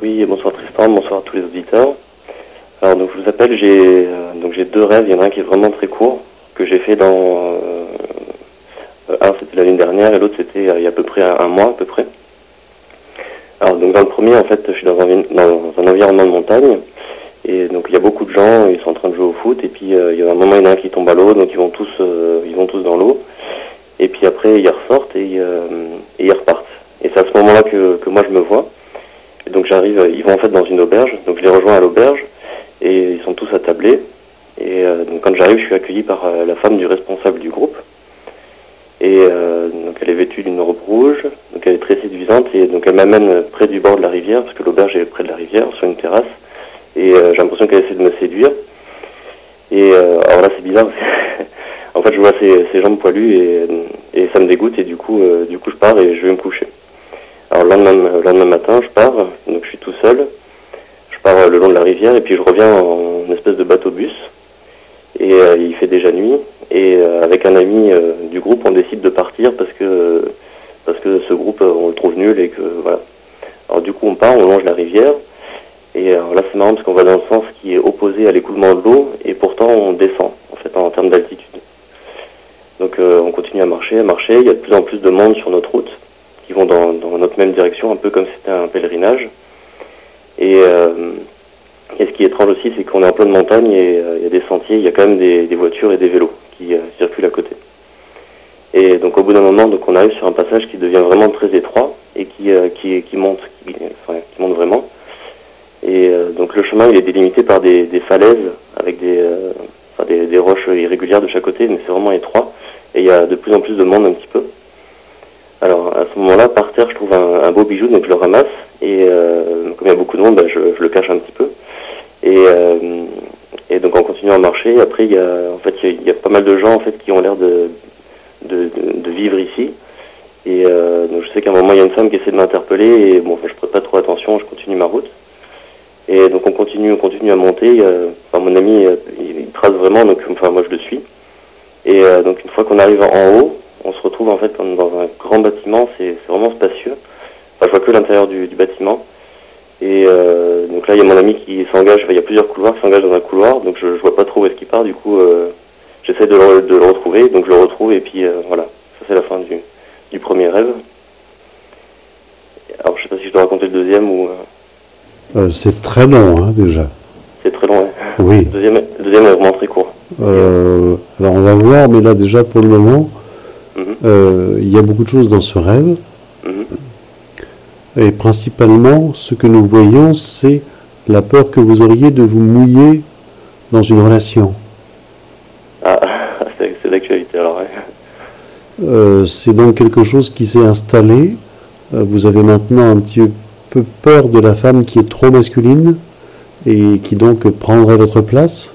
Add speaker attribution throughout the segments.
Speaker 1: Oui, bonsoir Tristan, bonsoir à tous les auditeurs. Alors donc je vous appelle, j'ai deux rêves, il y en a un qui est vraiment très court, que j'ai fait un c'était l'année dernière et l'autre c'était il y a à peu près un mois à peu près. Alors donc dans le premier en fait je suis dans un environnement de montagne et donc il y a beaucoup de gens, ils sont en train de jouer au foot et puis il y a un moment il y en a un qui tombe à l'eau donc ils vont tous dans l'eau et puis après ils ressortent et ils repartent. Et c'est à ce moment-là que moi je me vois. Et donc j'arrive, ils vont en fait dans une auberge, donc je les rejoins à l'auberge et ils sont tous attablés. Et donc quand j'arrive, je suis accueilli par la femme du responsable du groupe. Et donc elle est vêtue d'une robe rouge, donc elle est très séduisante et donc elle m'amène près du bord de la rivière parce que l'auberge est près de la rivière, sur une terrasse. Et j'ai l'impression qu'elle essaie de me séduire. Et alors là c'est bizarre parce que en fait je vois ses jambes poilues et ça me dégoûte et du coup je pars et je vais me coucher. Alors le lendemain matin, je pars, donc je suis tout seul. Je pars le long de la rivière et puis je reviens en espèce de bateau-bus. Et il fait déjà nuit. Et avec un ami du groupe, on décide de partir parce que ce groupe, on le trouve nul et que voilà. Alors du coup, on part, on longe la rivière. Et alors là, c'est marrant parce qu'on va dans le sens qui est opposé à l'écoulement de l'eau et pourtant on descend, en fait, en termes d'altitude. Donc on continue à marcher. Il y a de plus en plus de monde sur notre route qui vont dans notre même direction, un peu comme si c'était un pèlerinage. Et ce qui est étrange aussi, c'est qu'on est en pleine montagne et il y a des sentiers, il y a quand même des voitures et des vélos qui circulent à côté. Et donc au bout d'un moment, donc on arrive sur un passage qui devient vraiment très étroit et qui monte vraiment. Et donc le chemin il est délimité par des falaises avec des roches irrégulières de chaque côté, mais c'est vraiment étroit. Et il y a de plus en plus de monde un petit peu. Alors à ce moment-là, par terre, je trouve un beau bijou, donc je le ramasse. Et comme il y a beaucoup de monde, je le cache un petit peu. Et donc en continuant à marcher, après il y a pas mal de gens en fait qui ont l'air de vivre ici. Et donc je sais qu'à un moment il y a une femme qui essaie de m'interpeller et bon, je prête pas trop attention, je continue ma route. Et donc on continue à monter. Mon ami il trace vraiment, donc moi je le suis. Et donc une fois qu'on arrive en haut, on se retrouve en fait comme dans un grand bâtiment, c'est vraiment spacieux. Enfin, je vois que l'intérieur du bâtiment. Et donc là, il y a mon ami qui s'engage, il y a plusieurs couloirs qui s'engagent dans un couloir, donc je vois pas trop où est-ce qu'il part, du coup j'essaie de le retrouver, donc je le retrouve et puis voilà, ça c'est la fin du premier rêve. Alors je sais pas si je dois raconter le deuxième ou...
Speaker 2: c'est très long hein, déjà.
Speaker 1: C'est très long, ouais.
Speaker 2: Oui.
Speaker 1: Le deuxième est vraiment très court.
Speaker 2: Alors on va voir, mais là déjà pour le moment, il y a beaucoup de choses dans ce rêve. Et principalement, ce que nous voyons, c'est la peur que vous auriez de vous mouiller dans une relation.
Speaker 1: Ah, c'est d'actualité alors, ouais.
Speaker 2: C'est donc quelque chose qui s'est installé. Vous avez maintenant un petit peu peur de la femme qui est trop masculine et qui donc prendrait votre place.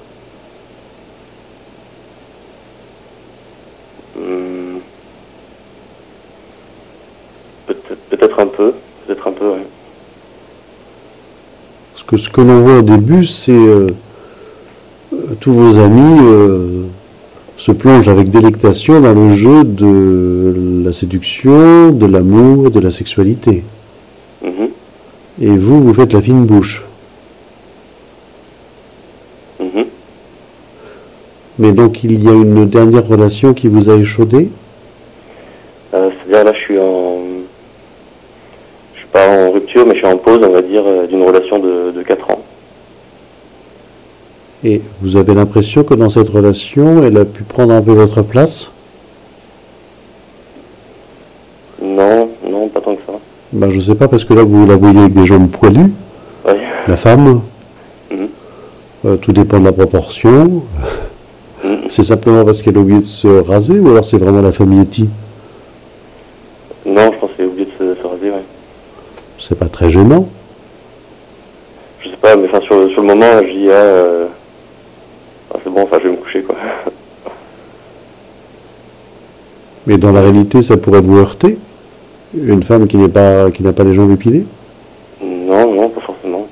Speaker 1: Peut-être un peu, ouais.
Speaker 2: Parce que ce que l'on voit au début, c'est tous vos amis se plongent avec délectation dans le jeu de la séduction, de l'amour, de la sexualité. Et vous faites la fine bouche. Mais donc il y a une dernière relation qui vous a échaudé.
Speaker 1: C'est-à-dire là, je suis pas en rupture, mais je suis en pause, on va dire, d'une relation de 4 ans.
Speaker 2: Et vous avez l'impression que dans cette relation, elle a pu prendre un peu votre place?
Speaker 1: Non, pas tant que ça.
Speaker 2: Je sais pas, parce que là, vous la voyez avec des jambes poilues,
Speaker 1: oui.
Speaker 2: La femme. Tout dépend de la proportion. C'est simplement parce qu'elle a oublié de se raser, ou alors c'est vraiment la famille Yeti?
Speaker 1: Non, je pense qu'elle a oublié de se raser, ouais.
Speaker 2: C'est pas très gênant?
Speaker 1: Je sais pas, mais sur le moment, je dis, c'est bon, je vais me coucher, quoi.
Speaker 2: Mais dans la réalité, ça pourrait vous heurter? Une femme qui n'a pas les jambes épilées?
Speaker 1: Non, pas forcément.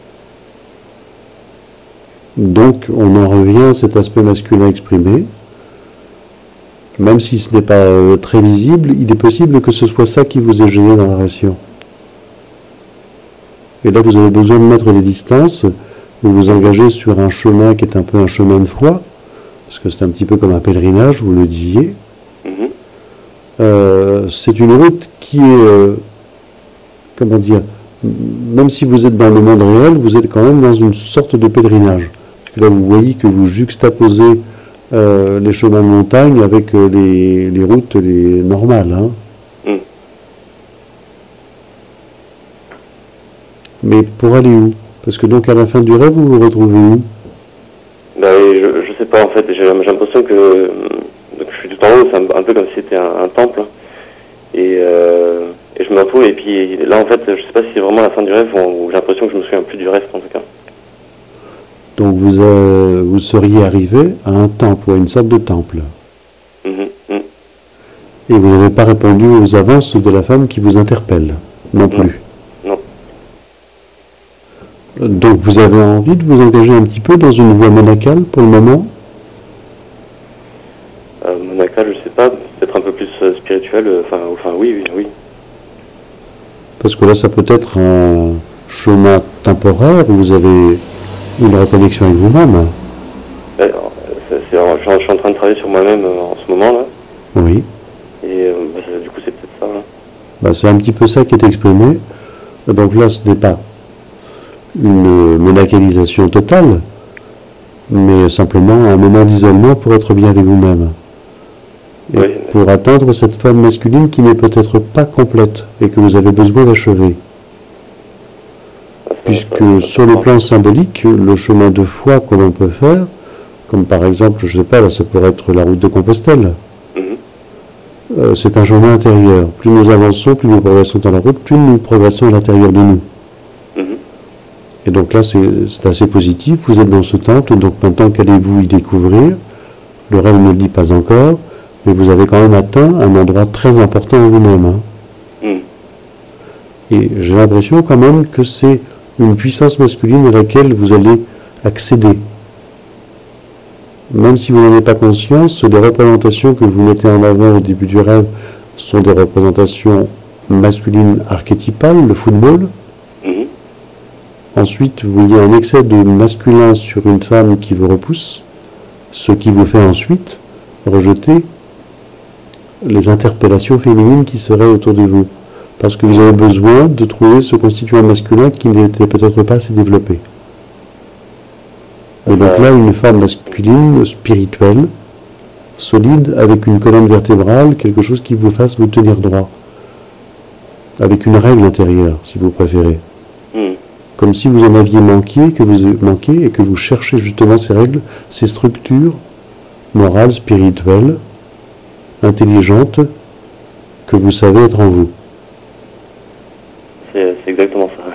Speaker 2: Donc, on en revient à cet aspect masculin exprimé. Même si ce n'est pas très visible, il est possible que ce soit ça qui vous ait gêné dans la relation. Et là, vous avez besoin de mettre des distances. Vous vous engagez sur un chemin qui est un peu un chemin de foi, parce que c'est un petit peu comme un pèlerinage, vous le disiez. C'est une route qui est, comment dire, même si vous êtes dans le monde réel, vous êtes quand même dans une sorte de pèlerinage. Parce que là, vous voyez que vous juxtaposez les chemins de montagne avec les routes normales. Hein. Mais pour aller où? Parce que donc à la fin du rêve, vous vous retrouvez où?
Speaker 1: Je sais pas en fait, j'ai l'impression que donc je suis tout en haut, c'est un peu comme si c'était un temple. Et je me retrouve, et puis là en fait, je sais pas si c'est vraiment la fin du rêve ou j'ai l'impression que je me souviens plus du reste en tout cas.
Speaker 2: Donc vous seriez arrivé à un temple, ou à une sorte de temple. Et vous n'avez pas répondu aux avances de la femme qui vous interpelle, non plus.
Speaker 1: Non.
Speaker 2: Donc vous avez envie de vous engager un petit peu dans une voie monacale pour le moment?
Speaker 1: Monacale, je sais pas, peut-être un peu plus spirituel, enfin oui.
Speaker 2: Parce que là, ça peut être un chemin temporaire où vous avez une reconnexion avec vous-même.
Speaker 1: Je suis en train de travailler sur moi-même en ce moment là.
Speaker 2: Oui.
Speaker 1: Et du coup, c'est peut-être ça. Hein.
Speaker 2: C'est un petit peu ça qui est exprimé. Donc là, ce n'est pas une monacalisation totale, mais simplement un moment d'isolement pour être bien avec vous-même. Et oui, pour atteindre cette forme masculine qui n'est peut-être pas complète et que vous avez besoin d'achever. Puisque sur le plan symbolique, le chemin de foi que l'on peut faire, comme par exemple, je ne sais pas, là ça pourrait être la route de Compostelle, c'est un chemin intérieur. Plus nous avançons, plus nous progressons dans la route, plus nous progressons à l'intérieur de nous. Et donc là, c'est assez positif. Vous êtes dans ce temple, donc maintenant qu'allez-vous y découvrir? Le rêve ne le dit pas encore, mais vous avez quand même atteint un endroit très important en vous-même. Hein. Et j'ai l'impression quand même que c'est une puissance masculine à laquelle vous allez accéder. Même si vous n'en avez pas conscience, les représentations que vous mettez en avant au début du rêve sont des représentations masculines archétypales, le football. Ensuite, vous voyez un excès de masculin sur une femme qui vous repousse, ce qui vous fait ensuite rejeter les interpellations féminines qui seraient autour de vous. Parce que vous avez besoin de trouver ce constituant masculin qui n'était peut-être pas assez développé. Et donc là, une femme masculine, spirituelle, solide, avec une colonne vertébrale, quelque chose qui vous fasse vous tenir droit. Avec une règle intérieure, si vous préférez. Comme si vous en aviez manqué, et que vous cherchez justement ces règles, ces structures morales, spirituelles, intelligentes, que vous savez être en vous.
Speaker 1: C'est exactement ça.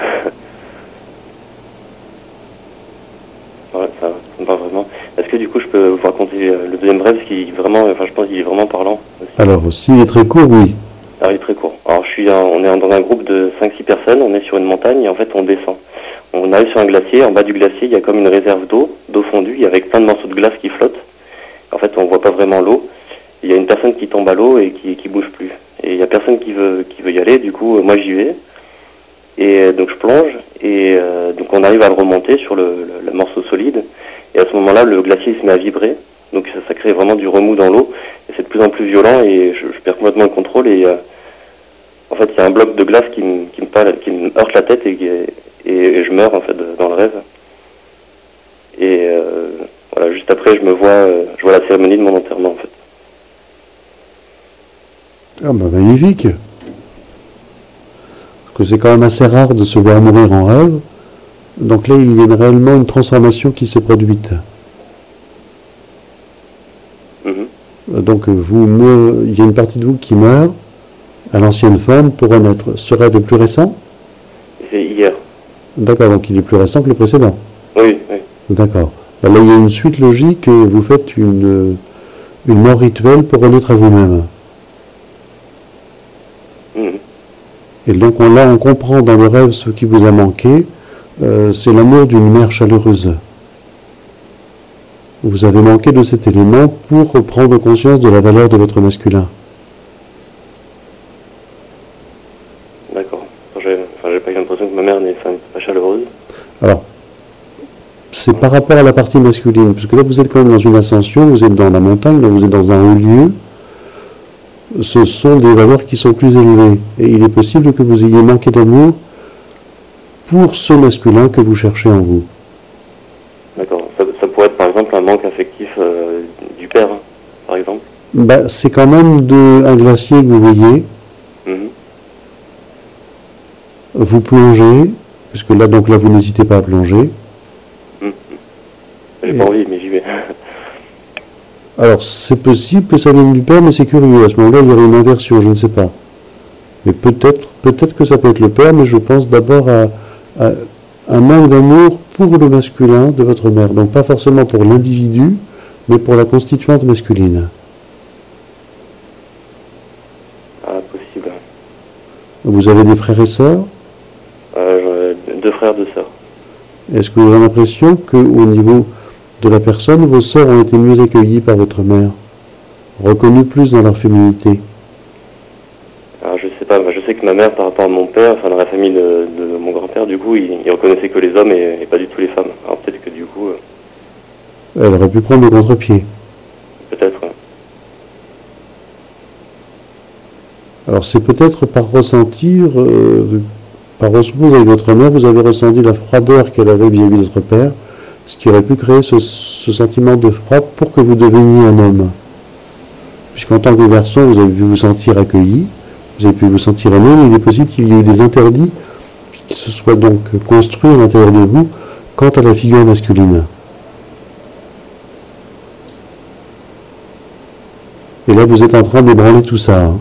Speaker 1: Ouais, ça me parle vraiment. Est-ce que du coup je peux vous raconter le deuxième rêve qui vraiment, je pense qu'il est vraiment parlant aussi.
Speaker 2: Alors, s'il est très court, oui.
Speaker 1: Alors il est très court. Alors on est dans un groupe de 5-6 personnes, on est sur une montagne et en fait on descend. On arrive sur un glacier, en bas du glacier il y a comme une réserve d'eau fondue, avec plein de morceaux de glace qui flottent. En fait on voit pas vraiment l'eau. Il y a une personne qui tombe à l'eau et qui bouge plus. Et il y a personne qui veut y aller, du coup moi j'y vais. Et donc je plonge et donc on arrive à le remonter sur le morceau solide. Et à ce moment-là le glacier se met à vibrer. Donc ça crée vraiment du remous dans l'eau. Et c'est de plus en plus violent et je perds complètement le contrôle. Et en fait il y a un bloc de glace qui me heurte la tête et je meurs en fait dans le rêve. Et voilà, juste après je vois la cérémonie de mon enterrement en fait.
Speaker 2: Ah bah magnifique. Parce que c'est quand même assez rare de se voir mourir en rêve. Donc là il y a réellement une transformation qui s'est produite. Donc il y a une partie de vous qui meurt à l'ancienne forme pour renaître. Ce rêve est plus récent?
Speaker 1: C'est hier.
Speaker 2: D'accord, donc il est plus récent que le précédent.
Speaker 1: Oui.
Speaker 2: D'accord. Là, il y a une suite logique, vous faites une mort rituelle pour renaître à vous-même. Et donc là, on comprend dans le rêve ce qui vous a manqué, c'est l'amour d'une mère chaleureuse. Vous avez manqué de cet élément pour prendre conscience de la valeur de votre masculin.
Speaker 1: D'accord. J'ai pas eu l'impression que ma mère n'est pas
Speaker 2: Alors, c'est par rapport à la partie masculine, parce que là vous êtes quand même dans une ascension, vous êtes dans la montagne, là vous êtes dans un haut lieu, ce sont des valeurs qui sont plus élevées. Et il est possible que vous ayez manqué d'amour pour ce masculin que vous cherchez en vous.
Speaker 1: D'accord. Ça pourrait être par exemple un manque affectif du père, hein, par exemple.
Speaker 2: Bah, c'est quand même un glacier que vous voyez. Vous plongez, puisque là donc là vous n'hésitez pas à plonger.
Speaker 1: J'ai pas envie, mais j'y vais.
Speaker 2: Alors c'est possible que ça vienne du père, mais c'est curieux. À ce moment-là, il y aurait une inversion, je ne sais pas. Mais peut-être que ça peut être le père, mais je pense d'abord à un manque d'amour pour le masculin de votre mère. Donc pas forcément pour l'individu, mais pour la constituante masculine.
Speaker 1: Ah, possible.
Speaker 2: Vous avez des frères et sœurs?
Speaker 1: Deux frères, deux sœurs.
Speaker 2: Est-ce que vous avez l'impression qu'au niveau de la personne, vos sœurs ont été mieux accueillies par votre mère, reconnues plus dans leur féminité?
Speaker 1: Alors je sais pas, je sais que ma mère, par rapport à mon père, enfin dans la famille de mon grand-père, du coup, il reconnaissait que les hommes et pas du tout les femmes. Alors peut-être que du coup...
Speaker 2: Elle aurait pu prendre le contre-pied.
Speaker 1: Peut-être, ouais.
Speaker 2: Alors c'est peut-être par ressentir, par osmose avec votre mère, vous avez ressenti la froideur qu'elle avait vis-à-vis de votre père, ce qui aurait pu créer ce sentiment de froid pour que vous deveniez un homme. Puisqu'en tant que garçon, vous avez pu vous sentir accueilli, vous avez pu vous sentir aimé, mais il est possible qu'il y ait eu des interdits qui se soient donc construits à l'intérieur de vous quant à la figure masculine. Et là, vous êtes en train d'ébranler tout ça. Hein.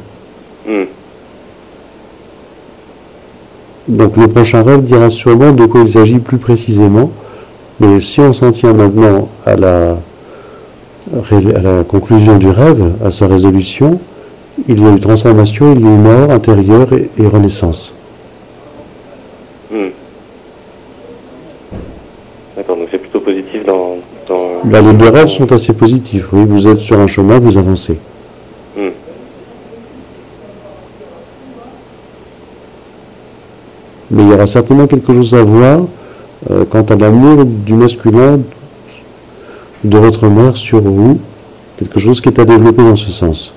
Speaker 2: Donc le prochain rêve dira sûrement de quoi il s'agit plus précisément, mais si on s'en tient maintenant à la conclusion du rêve, à sa résolution, il y a eu transformation, il y a eu mort intérieure et renaissance.
Speaker 1: D'accord, donc c'est plutôt positif dans...
Speaker 2: Là, les deux rêves sont assez positifs, oui, vous êtes sur un chemin, vous avancez. Mais il y aura certainement quelque chose à voir quant à l'amour du masculin de votre mère sur vous, quelque chose qui est à développer dans ce sens.